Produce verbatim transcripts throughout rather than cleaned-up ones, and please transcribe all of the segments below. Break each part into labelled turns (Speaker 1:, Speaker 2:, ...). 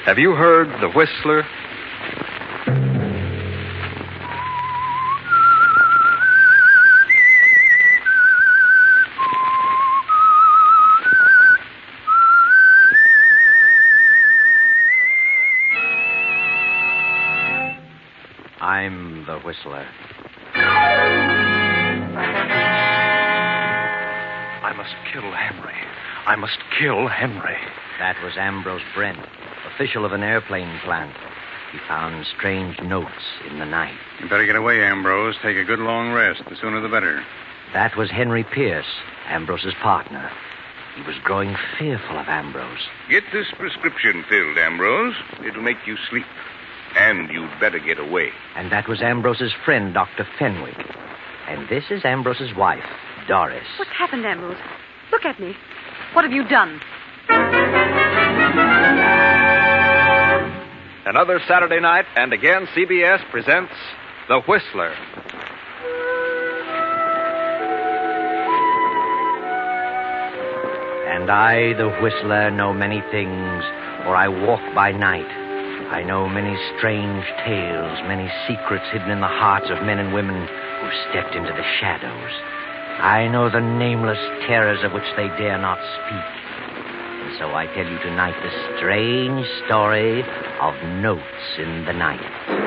Speaker 1: Have you heard the Whistler?
Speaker 2: I'm the Whistler.
Speaker 1: I must kill Henry. I must kill Henry.
Speaker 2: That was Ambrose Brent, official of an airplane plant. He found strange notes in the night.
Speaker 3: You better get away, Ambrose. Take a good long rest. The sooner the better.
Speaker 2: That was Henry Pierce, Ambrose's partner. He was growing fearful of Ambrose.
Speaker 4: Get this prescription filled, Ambrose. It'll make you sleep. And you'd better get away.
Speaker 2: And that was Ambrose's friend, Doctor Fenwick. And this is Ambrose's wife, Doris.
Speaker 5: What's happened, Ambrose? Look at me. What have you done?
Speaker 1: Another Saturday night, and again C B S presents The Whistler.
Speaker 2: And I, the Whistler, know many things, for I walk by night. I know many strange tales, many secrets hidden in the hearts of men and women who've stepped into the shadows. I know the nameless terrors of which they dare not speak. And so I tell you tonight the strange story of Notes in the Night.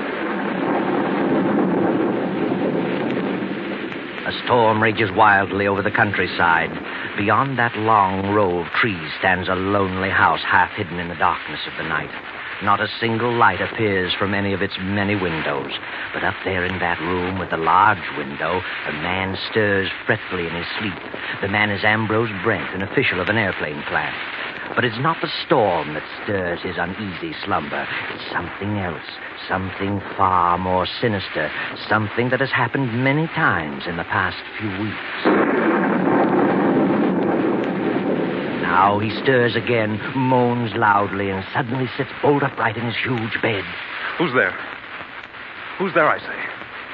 Speaker 2: A storm rages wildly over the countryside. Beyond that long row of trees stands a lonely house half hidden in the darkness of the night. Not a single light appears from any of its many windows. But up there in that room with the large window, a man stirs fretfully in his sleep. The man is Ambrose Brent, an official of an airplane plant. But it's not the storm that stirs his uneasy slumber. It's something else, something far more sinister, something that has happened many times in the past few weeks. Now he stirs again, moans loudly, and suddenly sits bolt upright in his huge bed.
Speaker 1: Who's there? Who's there, I say?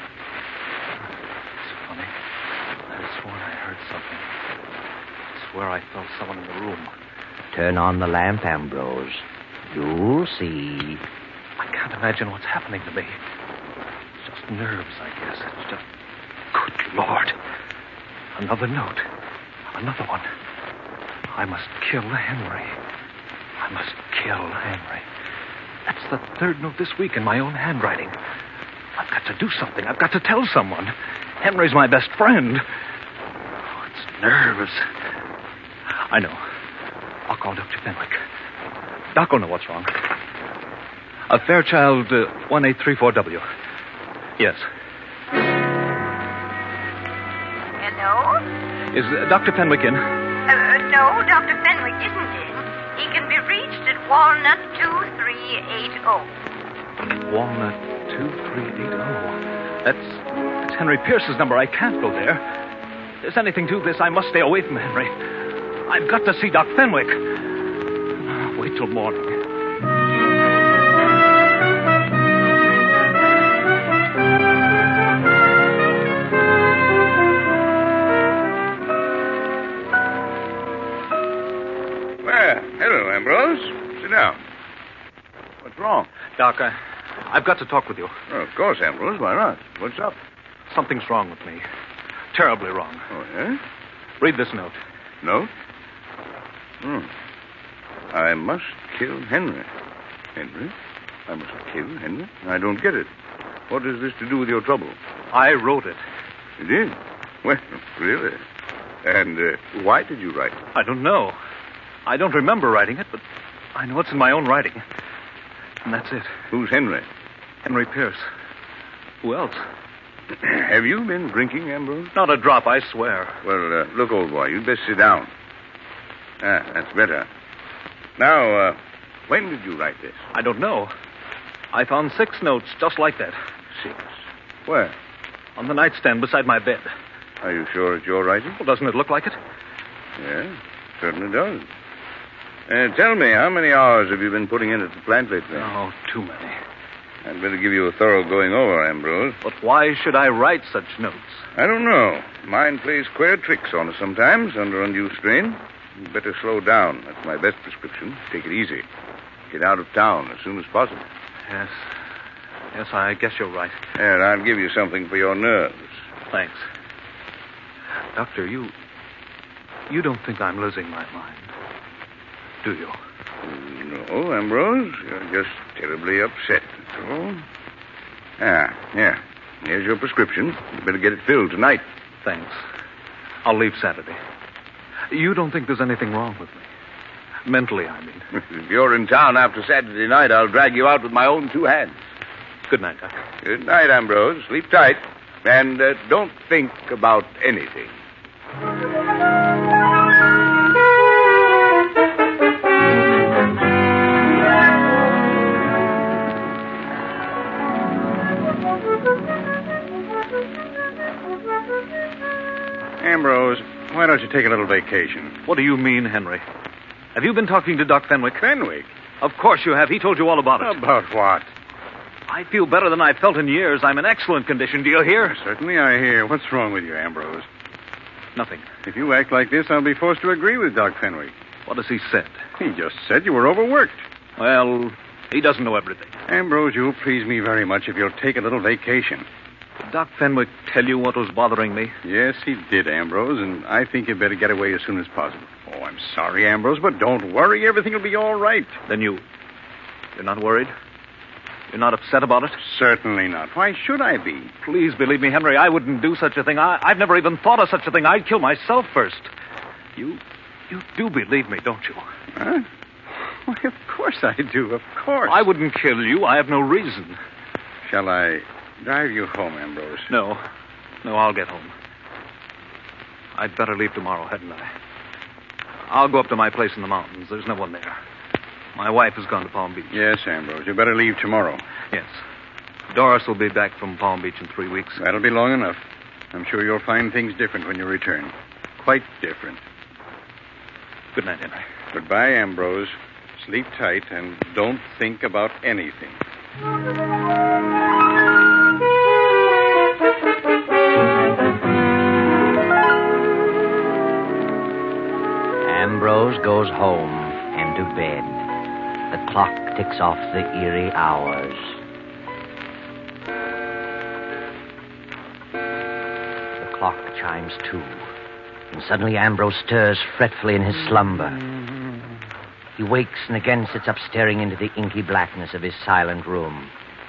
Speaker 1: It's funny. I had sworn I heard something. I swear I felt someone in the room.
Speaker 2: Turn on the lamp, Ambrose. You'll see.
Speaker 1: I can't imagine what's happening to me. It's just nerves, I guess. It's just... Good Lord. Another note. Another one. I must kill Henry. I must kill Henry. That's the third note this week in my own handwriting. I've got to do something. I've got to tell someone. Henry's my best friend. Oh, it's nerves. I know. I'll call Doctor Fenwick. Doc will know what's wrong. A Fairchild uh, one eight three four W. Yes.
Speaker 6: Hello?
Speaker 1: Is uh, Doctor Fenwick in?
Speaker 6: Uh, no, Doctor Fenwick isn't in. He can be reached at Walnut two three eight zero.
Speaker 1: Walnut two three eight zero. That's, that's Henry Pierce's number. I can't go there. If there's anything to this, I must stay away from Henry. I've got to see Doc Fenwick. Wait till morning.
Speaker 4: Well, hello, Ambrose. Sit down. What's wrong?
Speaker 1: Doc, I, I've got to talk with you.
Speaker 4: Oh, of course, Ambrose. Why not? What's up?
Speaker 1: Something's wrong with me. Terribly wrong.
Speaker 4: Oh, yeah?
Speaker 1: Read this note.
Speaker 4: No? Hmm. I must kill Henry. Henry? I must kill Henry? I don't get it. What has this to do with your trouble?
Speaker 1: I wrote it.
Speaker 4: You did? Well, really? And uh, why did you write it?
Speaker 1: I don't know. I don't remember writing it, but I know it's in my own writing. And that's it.
Speaker 4: Who's Henry?
Speaker 1: Henry Pierce. Who else?
Speaker 4: Have you been drinking, Ambrose?
Speaker 1: Not a drop, I swear.
Speaker 4: Well, uh, look, old boy, you'd best sit down. Ah, that's better. Now, uh, when did you write this?
Speaker 1: I don't know. I found six notes just like that.
Speaker 4: Six? Where?
Speaker 1: On the nightstand beside my bed.
Speaker 4: Are you sure it's your writing?
Speaker 1: Well, doesn't it look like it?
Speaker 4: Yeah, certainly does. Uh, tell me, how many hours have you been putting in at the plant lately?
Speaker 1: Oh, too many.
Speaker 4: I'd better give you a thorough going over, Ambrose.
Speaker 1: But why should I write such notes?
Speaker 4: I don't know. Mind plays queer tricks on us sometimes under undue strain. You'd better slow down. That's my best prescription. Take it easy. get out of town as soon as possible.
Speaker 1: Yes. Yes, I guess you're right.
Speaker 4: And I'll give you something for your nerves.
Speaker 1: Thanks. Doctor, you... You don't think I'm losing my mind, do you?
Speaker 4: No, Ambrose. You're just terribly upset, that's all. Ah, yeah. Here's your prescription. You better get it filled tonight.
Speaker 1: Thanks. I'll leave Saturday. You don't think there's anything wrong with me? Mentally, I mean.
Speaker 4: If you're in town after Saturday night, I'll drag you out with my own two hands.
Speaker 1: Good night, Doctor.
Speaker 4: Good night, Ambrose. Sleep tight. And uh, don't think about anything.
Speaker 3: Ambrose, why don't you take a little vacation?
Speaker 1: What do you mean, Henry? Have you been talking to Doc Fenwick?
Speaker 3: Fenwick?
Speaker 1: Of course you have. He told you all about it.
Speaker 3: About what?
Speaker 1: I feel better than I've felt in years. I'm in excellent condition. Do you hear?
Speaker 3: Certainly I hear. What's wrong with you, Ambrose?
Speaker 1: Nothing.
Speaker 3: If you act like this, I'll be forced to agree with Doc Fenwick.
Speaker 1: What has he said?
Speaker 3: He just said you were overworked.
Speaker 1: Well, he doesn't know everything.
Speaker 3: Ambrose, you'll please me very much if you'll take a little vacation.
Speaker 1: Did Doc Fenwick tell you what was bothering me?
Speaker 3: Yes, he did, Ambrose, and I think you'd better get away as soon as possible. Oh, I'm sorry, Ambrose, but don't worry. Everything will be all right.
Speaker 1: Then you... You're not worried? You're not upset about it?
Speaker 3: Certainly not. Why should I be?
Speaker 1: Please believe me, Henry, I wouldn't do such a thing. I, I've never even thought of such a thing. I'd kill myself first. You... You do believe me, don't you?
Speaker 3: Huh? Why, of course I do, of course.
Speaker 1: I wouldn't kill you. I have no reason.
Speaker 3: Shall I drive you home, Ambrose?
Speaker 1: No. No, I'll get home. I'd better leave tomorrow, hadn't I? I'll go up to my place in the mountains. There's no one there. My wife has gone to Palm Beach.
Speaker 3: Yes, Ambrose. You better leave tomorrow.
Speaker 1: Yes. Doris will be back from Palm Beach in three weeks.
Speaker 3: That'll be long enough. I'm sure you'll find things different when you return. Quite different.
Speaker 1: Good night, Henry.
Speaker 3: Goodbye, Ambrose. Sleep tight and don't think about anything.
Speaker 2: Ambrose goes home and to bed. The clock ticks off the eerie hours. The clock chimes two. And suddenly Ambrose stirs fretfully in his slumber. He wakes and again sits up staring into the inky blackness of his silent room.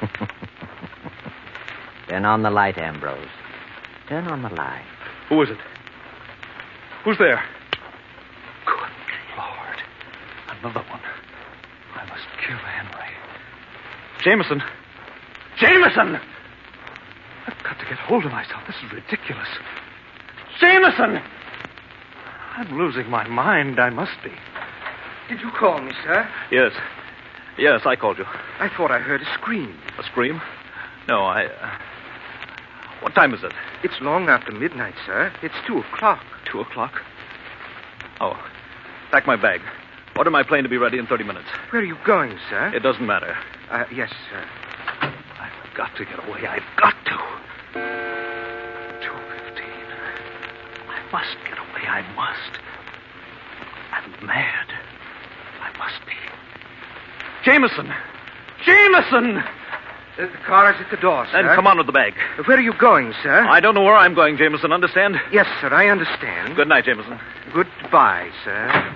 Speaker 2: Turn on the light, Ambrose. Turn on the light.
Speaker 1: Who is it? Who's there? Good Lord. Another one. I must kill Henry. Jameson. Jameson! I've got to get hold of myself. This is ridiculous. Jameson! I'm losing my mind. I must be.
Speaker 7: Did you call me, sir?
Speaker 1: Yes. Yes, I called you.
Speaker 7: I thought I heard a scream.
Speaker 1: A scream? No, I... Uh... What time is it?
Speaker 7: It's long after midnight, sir. It's two o'clock.
Speaker 1: Two o'clock? Oh. Pack my bag. Order my plane to be ready in thirty minutes.
Speaker 7: Where are you going, sir?
Speaker 1: It doesn't matter.
Speaker 7: Uh, yes, sir.
Speaker 1: I've got to get away. I've got to. two fifteen. I must get away. I must. I'm mad. I must be. Jameson! Jameson!
Speaker 7: Uh, the car is at the door, sir.
Speaker 1: Then come on with the bag.
Speaker 7: Uh, where are you going, sir?
Speaker 1: I don't know where I'm going, Jameson. Understand?
Speaker 7: Yes, sir, I understand.
Speaker 1: Good night, Jameson.
Speaker 7: Goodbye, sir.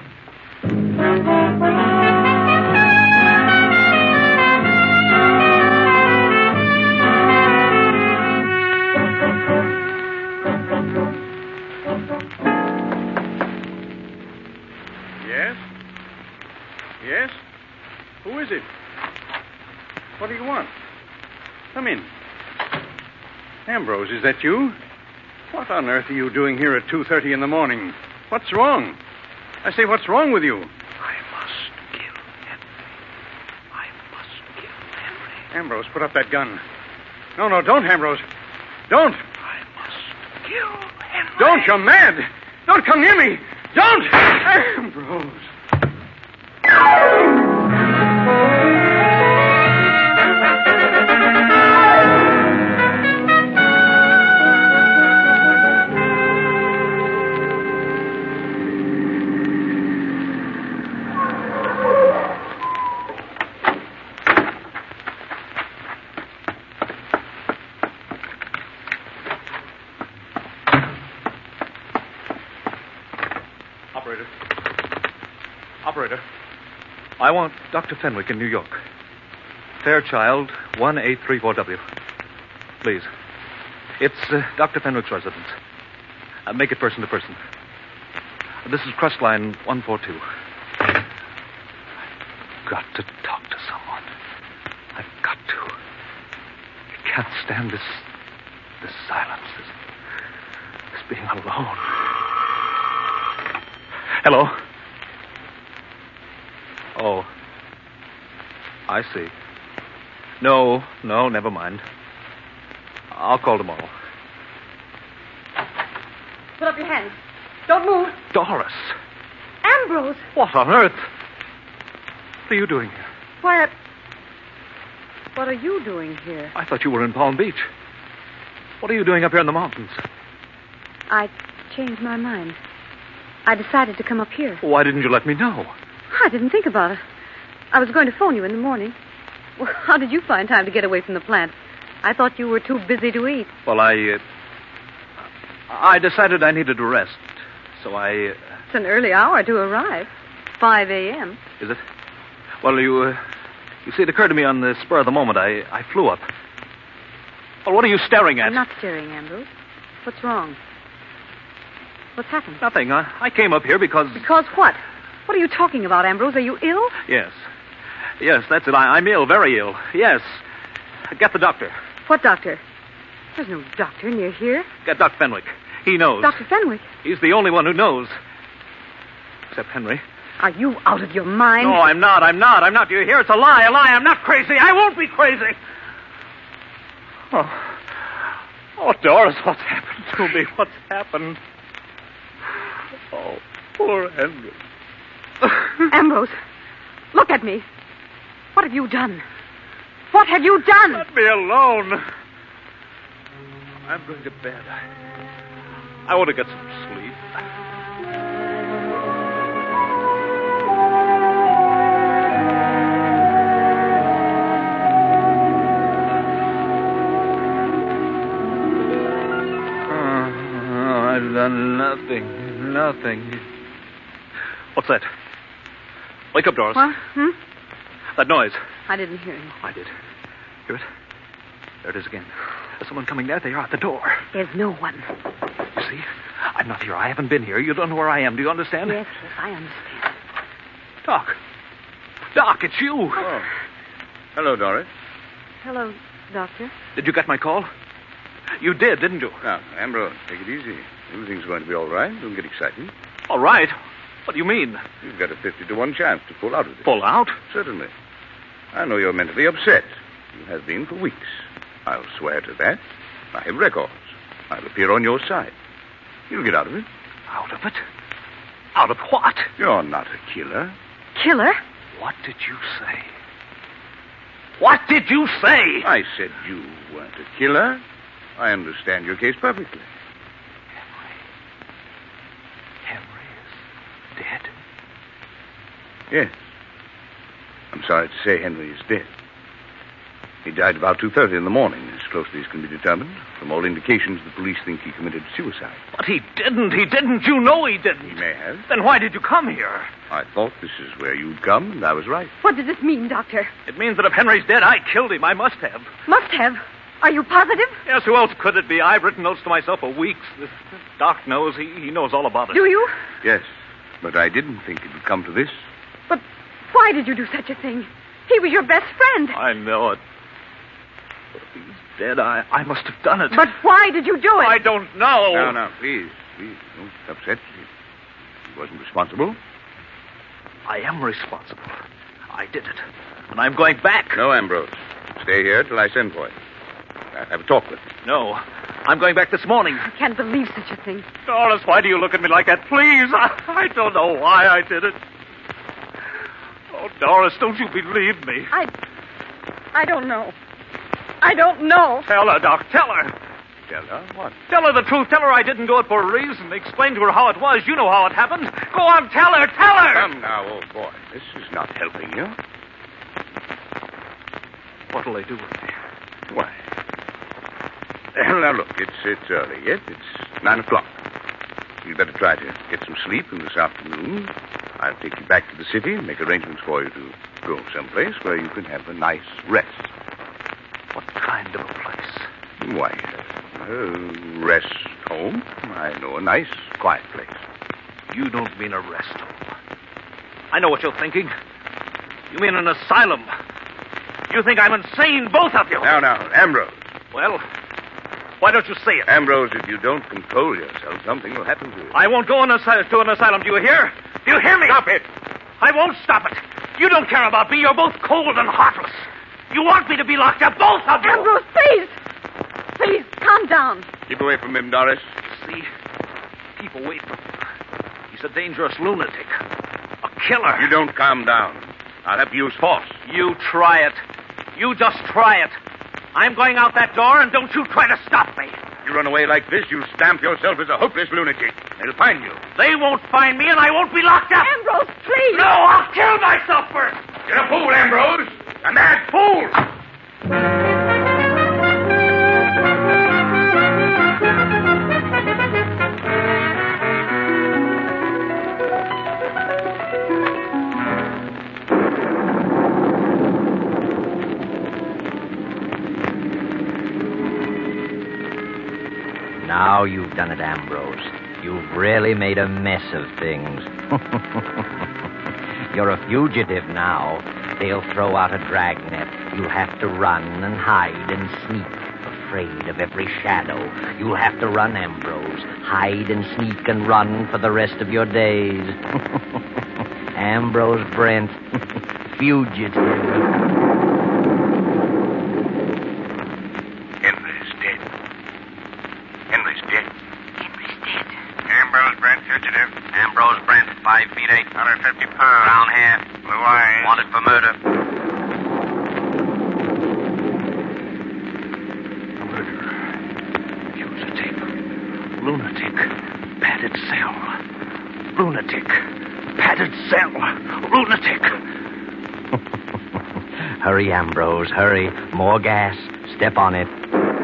Speaker 3: Yes? Yes? Who is it? What do you want? Come in. Ambrose, is that you? What on earth are you doing here at two thirty in the morning? What's wrong? I say, what's wrong with you?
Speaker 1: I must kill Henry. I must kill Henry.
Speaker 3: Ambrose, put up that gun. No, no, don't, Ambrose. Don't.
Speaker 1: I must kill Henry.
Speaker 3: Don't, you're mad. Don't come near me. Don't. Ambrose.
Speaker 1: Operator, I want Doctor Fenwick in New York. Fairchild, one eight three four W. Please. It's uh, Doctor Fenwick's residence. Uh, make it person to person. This is Crust Line one four two. I've got to talk to someone. I've got to. I can't stand this... this silence. This, this being alone. Hello? Oh. I see. No, no, never mind. I'll call tomorrow.
Speaker 5: Put up your hands. Don't move.
Speaker 1: Doris!
Speaker 5: Ambrose!
Speaker 1: What on earth? What are you doing here?
Speaker 5: Why, I... What are you doing here?
Speaker 1: I thought you were in Palm Beach. What are you doing up here in the mountains?
Speaker 5: I changed my mind. I decided to come up here.
Speaker 1: Why didn't you let me know?
Speaker 5: I didn't think about it. I was going to phone you in the morning. Well, how did you find time to get away from the plant? I thought you were too busy to eat.
Speaker 1: Well, I... Uh, I decided I needed to rest. So I... Uh,
Speaker 5: It's an early hour to arrive. five a.m.
Speaker 1: Is it? Well, you... Uh, you see, it occurred to me on the spur of the moment. I, I flew up. Well, what are you staring at?
Speaker 5: I'm not staring, Ambrose. What's wrong? What's happened?
Speaker 1: Nothing. I, I came up here because...
Speaker 5: Because what? What are you talking about, Ambrose? Are you ill?
Speaker 1: Yes. Yes, that's it. I, I'm ill, very ill. Yes. Get the doctor.
Speaker 5: What doctor? There's no doctor near here.
Speaker 1: Get Doctor Fenwick. He knows.
Speaker 5: Doctor Fenwick?
Speaker 1: He's the only one who knows. Except Henry.
Speaker 5: Are you out of your mind?
Speaker 1: No, I'm not. I'm not. I'm not. Do you hear? It's a lie. A lie. I'm not crazy. I won't be crazy. Oh. Oh, Doris, what's happened to me? What's happened? Oh, poor Henry.
Speaker 5: Ambrose, look at me. What have you done? What have you done?
Speaker 1: Let me alone. I'm going to bed. I, I want to get some sleep. I've done nothing. Nothing. What's that? Wake up, Doris.
Speaker 5: What? Hmm?
Speaker 1: That noise.
Speaker 5: I didn't hear you.
Speaker 1: I did. Hear it? There it is again. There's someone coming there. They are at the door.
Speaker 5: There's no one.
Speaker 1: You see? I'm not here. I haven't been here. You don't know where I am. Do you understand?
Speaker 5: Yes, yes, I understand.
Speaker 1: Doc. Doc, it's you.
Speaker 4: Oh. Hello, Doris.
Speaker 5: Hello, Doctor.
Speaker 1: Did you get my call? You did, didn't you?
Speaker 4: Now, Ambrose, take it easy. Everything's going to be all right. Don't get excited.
Speaker 1: All right. What do you mean?
Speaker 4: You've got a fifty to one chance to pull out of this.
Speaker 1: Pull out?
Speaker 4: Certainly. I know you're mentally upset. You have been for weeks. I'll swear to that. I have records. I'll appear on your side. You'll get out of it.
Speaker 1: Out of it? Out of what?
Speaker 4: You're not a killer.
Speaker 5: Killer?
Speaker 1: What did you say? What did you say?
Speaker 4: I said you weren't a killer. I understand your case perfectly.
Speaker 1: Henry is dead?
Speaker 4: Yes. I'm sorry to say Henry is dead. He died about two thirty in the morning, as closely as can be determined. From all indications, the police think he committed suicide.
Speaker 1: But he didn't. He didn't. You know he didn't.
Speaker 4: He may have.
Speaker 1: Then why did you come here?
Speaker 4: I thought this is where you'd come, and I was right.
Speaker 5: What does this mean, Doctor?
Speaker 1: It means that if Henry's dead, I killed him. I must have.
Speaker 5: Must have. Are you positive?
Speaker 1: Yes, who else could it be? I've written notes to myself for weeks. The Doc knows. He, he knows all about it.
Speaker 5: Do you?
Speaker 4: Yes, but I didn't think it would come to this.
Speaker 5: But why did you do such a thing? He was your best friend.
Speaker 1: I know it. But if he's dead, I, I must have done it.
Speaker 5: But why did you do it?
Speaker 1: I don't know.
Speaker 4: No, no, please, please, don't upset. He wasn't responsible.
Speaker 1: I am responsible. I did it. And I'm going back.
Speaker 4: No, Ambrose. Stay here till I send for you. I'll have a talk with you.
Speaker 1: No. I'm going back this morning.
Speaker 5: I can't believe such a thing.
Speaker 1: Doris, why do you look at me like that? Please. I, I don't know why I did it. Oh, Doris, don't you believe me?
Speaker 5: I... I don't know. I don't know.
Speaker 1: Tell her, Doc. Tell her.
Speaker 4: Tell her what?
Speaker 1: Tell her the truth. Tell her I didn't do it for a reason. Explain to her how it was. You know how it happened. Go on, tell her. Tell her.
Speaker 4: Come now, old boy. This is not helping you.
Speaker 1: What'll they do with me?
Speaker 4: Why? Well, now, look, it's, it's early yet. It's nine o'clock. You'd better try to get some sleep in this afternoon. I'll take you back to the city and make arrangements for you to go someplace where you can have a nice rest.
Speaker 1: What kind of a place?
Speaker 4: Why, uh, rest home. I know a nice, quiet place.
Speaker 1: You don't mean a rest home. I know what you're thinking. You mean an asylum. You think I'm insane, both of you.
Speaker 4: Now, now, Ambrose.
Speaker 1: Well, why don't you say it?
Speaker 4: Ambrose, if you don't control yourself, something will happen to you.
Speaker 1: I won't go on a, to an asylum. Do you hear? Do you hear me?
Speaker 4: Stop it.
Speaker 1: I won't stop it. You don't care about me. You're both cold and heartless. You want me to be locked up, both of you.
Speaker 5: Ambrose, please. Please, calm down.
Speaker 4: Keep away from him, Doris.
Speaker 1: See? Keep away from him. He's a dangerous lunatic. A killer.
Speaker 4: You don't calm down. I'll have to use force.
Speaker 1: You try it. You just try it. I'm going out that door, and don't you try to stop me.
Speaker 4: You run away like this, you'll stamp yourself as a hopeless lunatic. They'll find you.
Speaker 1: They won't find me, and I won't be locked up.
Speaker 5: Ambrose, please.
Speaker 1: No, I'll kill myself first.
Speaker 4: You're a fool, Ambrose. A mad fool.
Speaker 2: Now you've done it, Ambrose. You've really made a mess of things. You're a fugitive now. They'll throw out a dragnet. You'll have to run and hide and sneak, afraid of every shadow. You'll have to run, Ambrose. Hide and sneak and run for the rest of your days. Ambrose Brent, fugitive.
Speaker 8: Ambrose Brent, five feet eight. one hundred fifty pounds. Brown hair. Blue eyes. Wanted for murder.
Speaker 1: Murderer. Fugitive. Lunatic. Padded cell. Lunatic. Padded cell. Lunatic.
Speaker 2: Hurry, Ambrose, hurry. More gas. Step on it.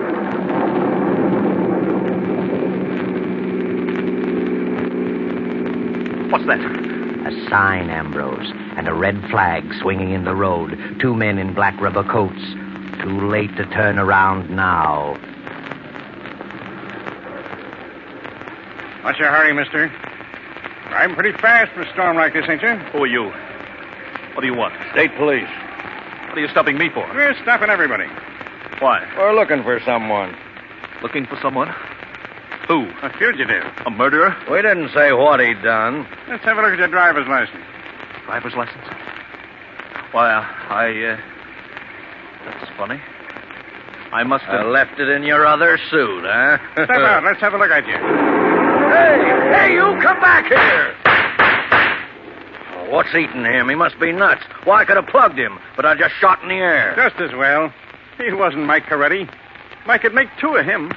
Speaker 1: What's that?
Speaker 2: A sign, Ambrose, and a red flag swinging in the road. Two men in black rubber coats. Too late to turn around now.
Speaker 3: What's your hurry, mister? Driving pretty fast for a storm like this, ain't you?
Speaker 1: Who are you? What do you want?
Speaker 7: State police.
Speaker 1: What are you stopping me for?
Speaker 3: We're stopping everybody.
Speaker 1: Why?
Speaker 7: We're looking for someone.
Speaker 1: Looking for someone? Who?
Speaker 3: A fugitive.
Speaker 1: A murderer?
Speaker 7: We didn't say what he'd done.
Speaker 3: Let's have a look at your driver's license.
Speaker 1: Driver's license? Why, uh, I, uh... That's funny. I must have...
Speaker 7: I left it in your other suit, huh?
Speaker 3: Step out. Let's have a look at you.
Speaker 7: Hey, hey, you come back here! Oh, what's eating him? He must be nuts. Well, I could have plugged him, but I just shot in the air.
Speaker 3: Just as well. He wasn't Mike Coretti. Mike could make two of him.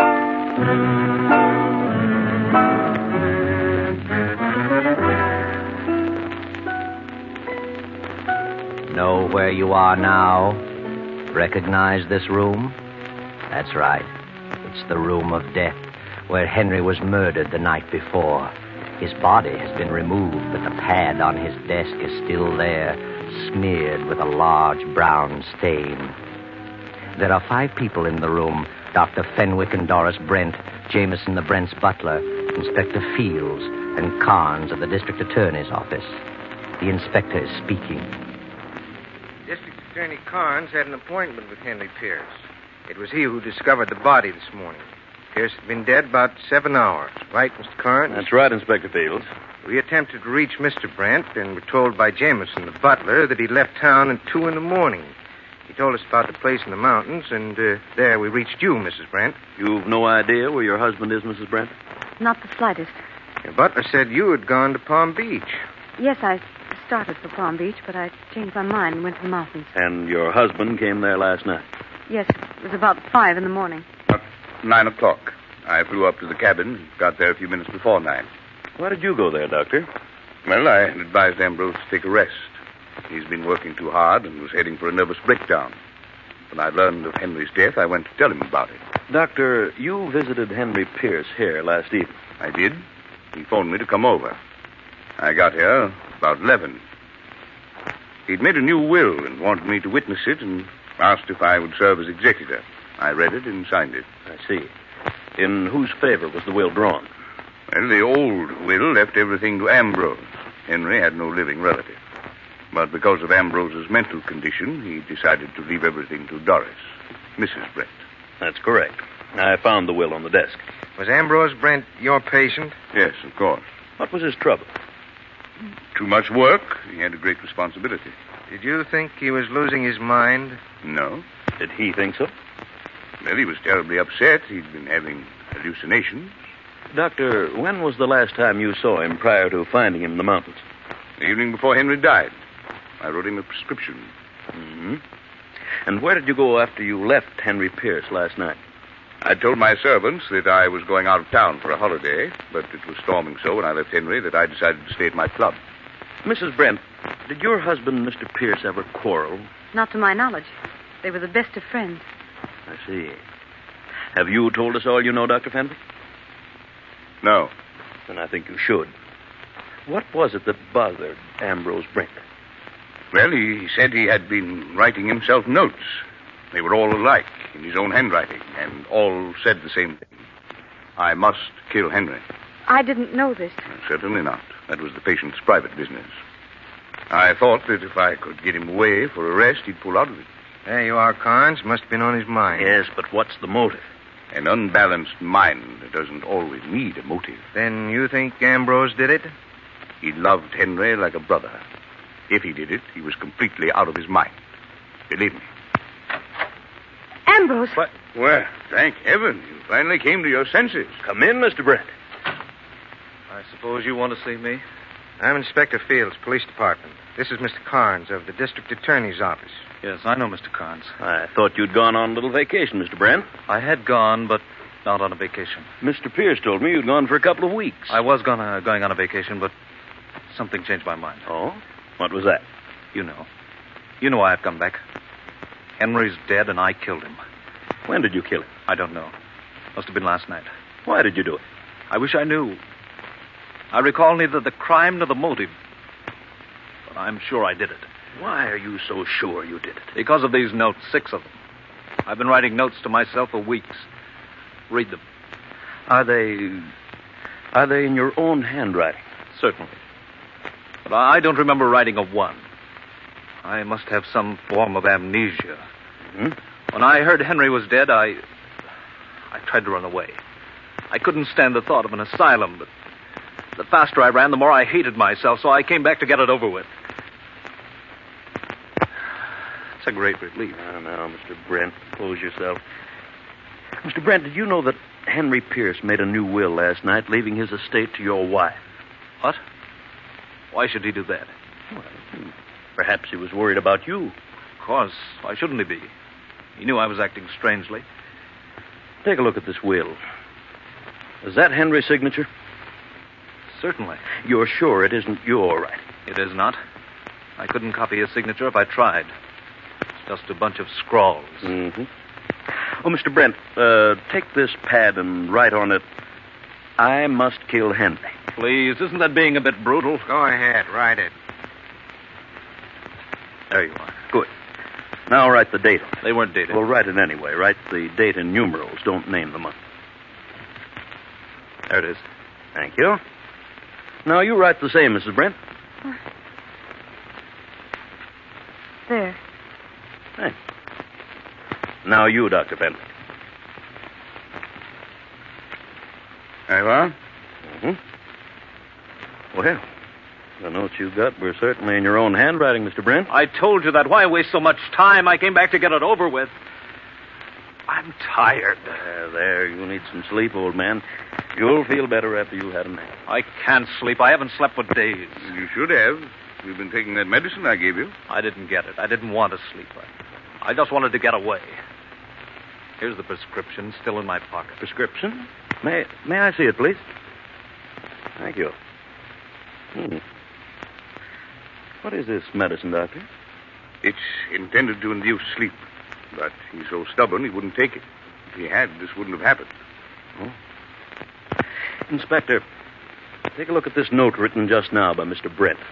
Speaker 2: Know where you are now? Recognize this room? That's right. It's the room of death, where Henry was murdered the night before. His body has been removed, but the pad on his desk is still there, smeared with a large brown stain. There are five people in the room: Doctor Fenwick and Doris Brent, Jameson the Brent's butler, Inspector Fields, and Carnes of the District Attorney's office. The inspector is speaking.
Speaker 7: District Attorney Carnes had an appointment with Henry Pierce. It was he who discovered the body this morning. Pierce had been dead about seven hours. Right, Mister Carnes?
Speaker 9: That's right, Inspector Fields.
Speaker 7: We attempted to reach Mister Brent and were told by Jameson, the butler, that he left town at two in the morning. He told us about the place in the mountains, and uh, there we reached you, Missus Brent.
Speaker 9: You've no idea where your husband is, Missus Brent?
Speaker 5: Not the slightest.
Speaker 7: Your butler said you had gone to Palm Beach.
Speaker 5: Yes, I started for Palm Beach, but I changed my mind and went to the mountains.
Speaker 9: And your husband came there last night?
Speaker 5: Yes, it was about five in the morning.
Speaker 4: About nine o'clock. I flew up to the cabin and got there a few minutes before nine.
Speaker 9: Why did you go there, Doctor?
Speaker 4: Well, I had advised Ambrose to take a rest. He's been working too hard and was heading for a nervous breakdown. When I learned of Henry's death, I went to tell him about it.
Speaker 9: Doctor, you visited Henry Pierce here last evening.
Speaker 4: I did. He phoned me to come over. I got here about eleven. He'd made a new will and wanted me to witness it and asked if I would serve as executor. I read it and signed it.
Speaker 9: I see. In whose favor was the will drawn?
Speaker 4: Well, the old will left everything to Ambrose. Henry had no living relative. But because of Ambrose's mental condition, he decided to leave everything to Doris, Missus Brent.
Speaker 9: That's correct. I found the will on the desk.
Speaker 7: Was Ambrose Brent your patient?
Speaker 4: Yes, of course.
Speaker 9: What was his trouble?
Speaker 4: Too much work. He had a great responsibility.
Speaker 7: Did you think he was losing his mind?
Speaker 4: No.
Speaker 9: Did he think so?
Speaker 4: Well, he was terribly upset. He'd been having hallucinations.
Speaker 9: Doctor, when was the last time you saw him prior to finding him in the mountains?
Speaker 4: The evening before Henry died. I wrote him a prescription.
Speaker 9: Mm-hmm. And where did you go after you left Henry Pierce last night?
Speaker 4: I told my servants that I was going out of town for a holiday, but it was storming so when I left Henry that I decided to stay at my club.
Speaker 9: Missus Brent, did your husband and Mister Pierce ever quarrel?
Speaker 5: Not to my knowledge. They were the best of friends.
Speaker 9: I see. Have you told us all you know, Doctor Fenwick?
Speaker 4: No.
Speaker 9: Then I think you should. What was it that bothered Ambrose Brent?
Speaker 4: Well, he said he had been writing himself notes. They were all alike, in his own handwriting, and all said the same thing. I must kill Henry.
Speaker 5: I didn't know this.
Speaker 4: Certainly not. That was the patient's private business. I thought that if I could get him away for arrest, he'd pull out of it.
Speaker 7: There you are, Carnes. Must have been on his mind.
Speaker 9: Yes, but what's the motive?
Speaker 4: An unbalanced mind doesn't always need a motive.
Speaker 7: Then you think Ambrose did it?
Speaker 4: He loved Henry like a brother. If he did it, he was completely out of his mind. Believe me.
Speaker 5: Ambrose.
Speaker 4: What? Well, thank heaven. You finally came to your senses.
Speaker 9: Come in, Mister Brent.
Speaker 1: I suppose you want to see me?
Speaker 7: I'm Inspector Fields, Police Department. This is Mister Carnes of the District Attorney's Office.
Speaker 1: Yes, I know Mister Carnes.
Speaker 9: I thought you'd gone on a little vacation, Mister Brent.
Speaker 1: I had gone, but not on a vacation.
Speaker 9: Mister Pierce told me you'd gone for a couple of weeks.
Speaker 1: I was gonna, going on a vacation, but something changed my mind.
Speaker 9: Oh? What was that?
Speaker 1: You know. You know why I've come back. Henry's dead, and I killed him.
Speaker 9: When did you kill him?
Speaker 1: I don't know. Must have been last night.
Speaker 9: Why did you do it?
Speaker 1: I wish I knew. I recall neither the crime nor the motive. But I'm sure I did it.
Speaker 9: Why are you so sure you did it?
Speaker 1: Because of these notes, six of them. I've been writing notes to myself for weeks. Read them.
Speaker 9: Are they... Are they in your own handwriting?
Speaker 1: Certainly. But I don't remember writing a one. I must have some form of amnesia.
Speaker 9: Hmm?
Speaker 1: When I heard Henry was dead, I... I tried to run away. I couldn't stand the thought of an asylum, but the faster I ran, the more I hated myself, so I came back to get it over with. It's a great relief.
Speaker 9: I don't know, Mister Brent. Compose yourself. Mister Brent, did you know that Henry Pierce made a new will last night, leaving his estate to your wife?
Speaker 1: What? Why should he do that?
Speaker 9: Well, perhaps he was worried about you.
Speaker 1: Of course. Why shouldn't he be? He knew I was acting strangely.
Speaker 9: Take a look at this will. Is that Henry's signature?
Speaker 1: Certainly.
Speaker 9: You're sure it isn't your writing?
Speaker 1: It is not. I couldn't copy his signature if I tried. It's just a bunch of scrawls.
Speaker 9: Mm-hmm. Oh, Mister Brent, uh, take this pad and write on it, I must kill Henry.
Speaker 1: Please, isn't that being a bit brutal?
Speaker 7: Go ahead, write it.
Speaker 1: There you are.
Speaker 9: Good. Now write the date on it.
Speaker 1: They weren't dated.
Speaker 9: Well, write it anyway. Write the date in numerals. Don't name the month.
Speaker 1: There it is.
Speaker 9: Thank you. Now you write the same, Missus Brent.
Speaker 5: There.
Speaker 9: Thanks. Now you, Doctor Fenwick.
Speaker 4: There you are.
Speaker 9: Mm-hmm. Well, the notes you got were certainly in your own handwriting, Mister Brent.
Speaker 1: I told you that. Why waste so much time? I came back to get it over with. I'm tired.
Speaker 9: There, there. You need some sleep, old man. You'll feel better after you've had a nap.
Speaker 1: I can't sleep. I haven't slept for days.
Speaker 4: You should have. You've been taking that medicine I gave you.
Speaker 1: I didn't get it. I didn't want to sleep. I just wanted to get away. Here's the prescription, still in my pocket.
Speaker 9: Prescription? May may I see it, please? Thank you. Hmm. What is this medicine, Doctor?
Speaker 4: It's intended to induce sleep, but he's so stubborn he wouldn't take it. If he had, this wouldn't have happened.
Speaker 9: Oh. Inspector, take a look at this note written just now by Mister Brent.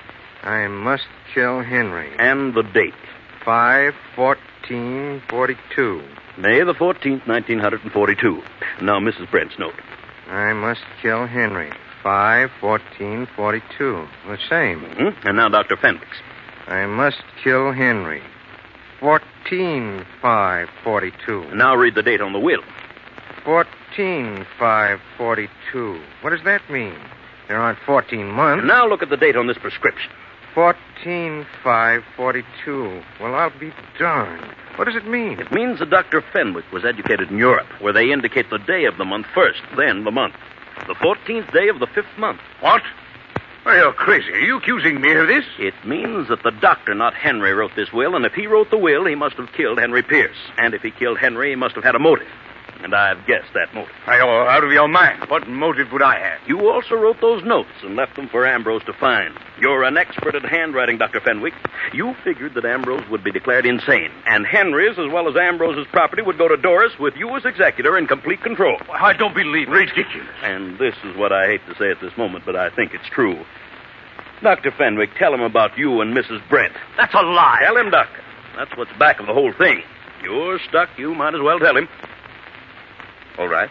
Speaker 7: I must kill Henry.
Speaker 9: And the date.
Speaker 7: five fourteen forty-two.
Speaker 9: May the fourteenth, nineteen forty-two. Now, Missus Brent's note.
Speaker 7: I must kill Henry. five fourteen forty-two. The same.
Speaker 9: Mm-hmm. And now Doctor Fenwick's.
Speaker 7: I must kill Henry. fourteen five forty-two.
Speaker 9: And now read the date on the will.
Speaker 7: fourteen five forty-two. What does that mean? There aren't fourteen months.
Speaker 9: And now look at the date on this prescription.
Speaker 7: fourteen five forty-two. Well, I'll be darned. What does it mean?
Speaker 9: It means that Doctor Fenwick was educated in Europe, where they indicate the day of the month first, then the month. The fourteenth day of the fifth month.
Speaker 4: What? Well, you're crazy. Are you accusing me of this?
Speaker 9: It means that the doctor, not Henry, wrote this will, and if he wrote the will, he must have killed Henry Pierce. And if he killed Henry, he must have had a motive. And I've guessed that motive.
Speaker 4: Why, you're out of your mind. What motive would I have?
Speaker 9: You also wrote those notes and left them for Ambrose to find. You're an expert at handwriting, Doctor Fenwick. You figured that Ambrose would be declared insane, and Henry's as well as Ambrose's property would go to Doris with you as executor in complete control.
Speaker 4: Well, I don't believe it. Ridiculous.
Speaker 9: And this is what I hate to say at this moment, but I think it's true. Doctor Fenwick, tell him about you and Missus Brent.
Speaker 1: That's a lie.
Speaker 9: Tell him, Doctor. That's what's back of the whole thing. You're stuck. You might as well tell him.
Speaker 4: All right.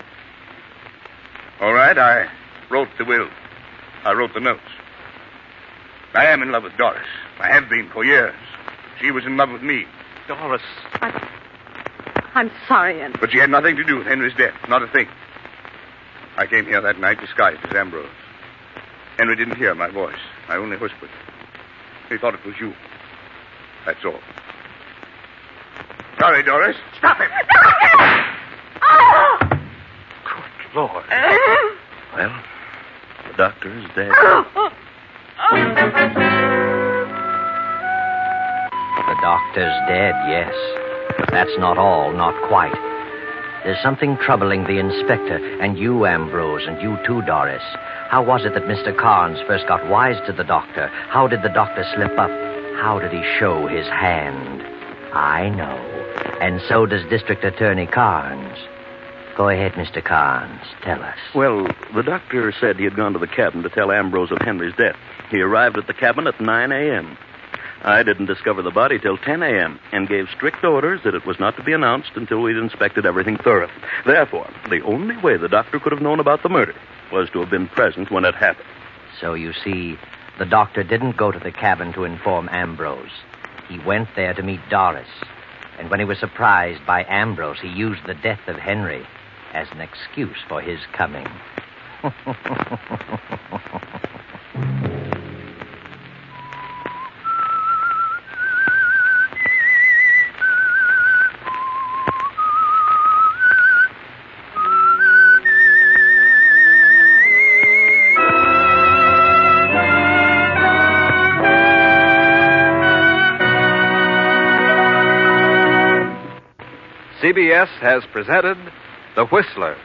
Speaker 4: All right, I wrote the will. I wrote the notes. I am in love with Doris. I have been for years. She was in love with me.
Speaker 1: Doris.
Speaker 5: I, I'm sorry, Henry.
Speaker 4: But she had nothing to do with Henry's death. Not a thing. I came here that night disguised as Ambrose. Henry didn't hear my voice. I only whispered. He thought it was you. That's all. Sorry, Doris.
Speaker 1: Stop him.
Speaker 6: Doctor! Oh!
Speaker 1: Good Lord.
Speaker 9: Well, the doctor is dead.
Speaker 2: The doctor's dead, yes. But that's not all, not quite. There's something troubling the inspector, and you, Ambrose, and you too, Doris. How was it that Mister Carnes first got wise to the doctor? How did the doctor slip up? How did he show his hand? I know. And so does District Attorney Carnes. Go ahead, Mister Carnes. Tell us.
Speaker 9: Well, the doctor said he had gone to the cabin to tell Ambrose of Henry's death. He arrived at the cabin at nine a.m. I didn't discover the body till ten a.m. and gave strict orders that it was not to be announced until we'd inspected everything thoroughly. Therefore, the only way the doctor could have known about the murder was to have been present when it happened.
Speaker 2: So you see, the doctor didn't go to the cabin to inform Ambrose. He went there to meet Doris. And when he was surprised by Ambrose, he used the death of Henry as an excuse for his coming.
Speaker 1: C B S has presented The Whistler.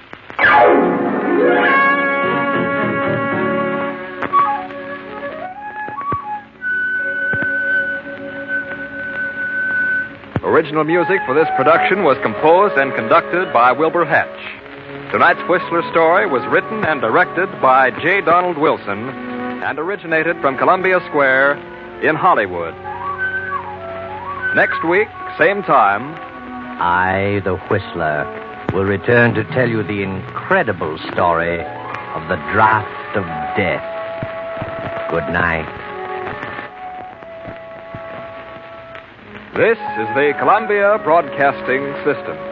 Speaker 1: Original music for this production was composed and conducted by Wilbur Hatch. Tonight's Whistler story was written and directed by J. Donald Wilson and originated from Columbia Square in Hollywood. Next week, same time,
Speaker 2: I, the Whistler, will return to tell you the incredible story of the Draft of Death. Good night.
Speaker 1: This is the Columbia Broadcasting System.